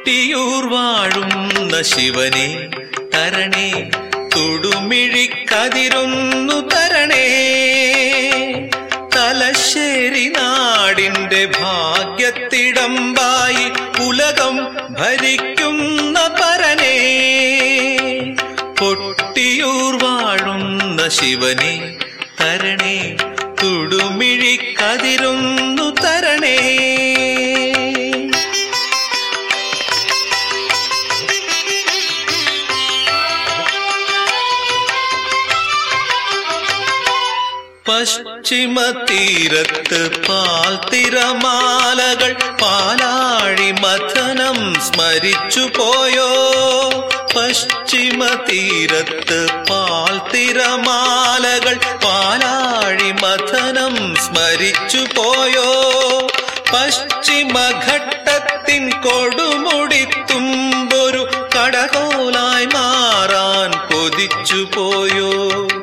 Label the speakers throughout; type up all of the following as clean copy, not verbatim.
Speaker 1: കൊട്ടിയൂർ വാഴുന്ന ശിവനെ തരണേ, തൊടുമിഴിക്കതിരൊന്നു തരണേ. തലശ്ശേരി നാടിന്റെ ഭാഗ്യത്തിടമ്പായി ഉലകം ഭരിക്കുന്ന പരനേ, കൊട്ടിയൂർ വാഴുന്ന ശിവനെ തരണേ, തൊടുമിഴിക്കതിരൊന്നു തരണേ. പശ്ചിമ തീരത്ത് പാൽത്തിരമാലകൾ പാലാഴി മഥനം സ്മരിച്ചു പോയോ. പശ്ചിമ തീരത്ത് പാൽത്തിരമാലകൾ പാലാഴി മഥനം സ്മരിച്ചു പോയോ. പശ്ചിമഘട്ടത്തിൻ കൊടുമുടിത്തുമ്പൊരു കടകോലായി മാറാൻ കൊതിച്ചു പോയോ.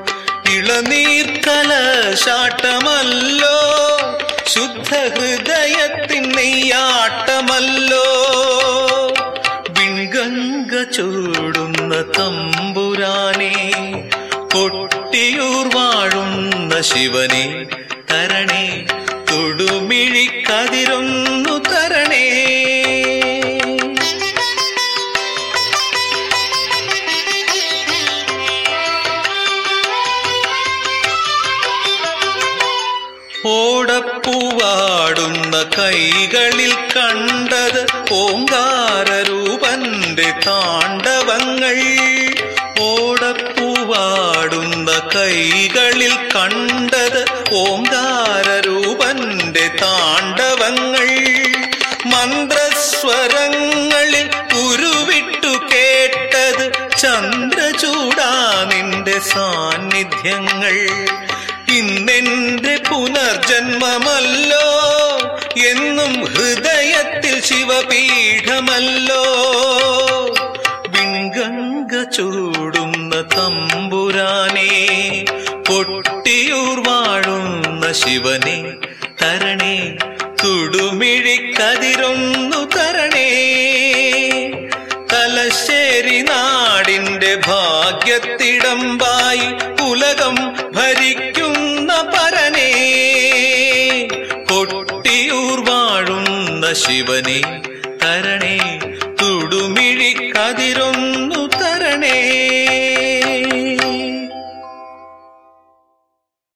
Speaker 1: ഇളനീർക്കലശാട്ടമല്ലോ, ശുദ്ധഹൃദയത്തിൻ നെയ്യാട്ടമല്ലോ. വിൺഗംഗ ചൂടുന്ന തമ്പുരാനെ, കൊട്ടിയൂർ വാഴുന്ന ശിവനെ തരണേ, തൊടുമിഴിക്കതിരൊന്നു തരണേ. ഓടപ്പൂവാടുന്ന കൈകളിൽ കണ്ടത് ഓങ്കാരരൂപന്റെ താണ്ഡവങ്ങൾ. ഓടപ്പൂവാടുന്ന കൈകളിൽ കണ്ടത് ഓങ്കാരരൂപന്റെ താണ്ഡവങ്ങൾ. മന്ത്രസ്വരങ്ങളിൽ ഉരുവിട്ടു കേട്ടത് ചന്ദ്രചൂടാ നിന്റെ സാന്നിധ്യങ്ങൾ. ഇന്നെന്റെ പുനർജന്മമല്ലോ, എന്നും ഹൃദയത്തിൽ ശിവപീഠമല്ലോ. വിൺഗംഗ ചൂടുന്ന തമ്പുരാനെ, കൊട്ടിയൂർ വാഴുന്ന ശിവനെ തരണേ, തൊടുമിഴിക്കതിരൊന്നു തരണേ. തലശ്ശേരി നാടിന്റെ ഭാഗ്യത്തിടമ്പായി ഉലകം ഭരിക്കുന്ന പരനേ, കൊട്ടിയൂർ വാഴുന്ന ശിവനെ തരണേ,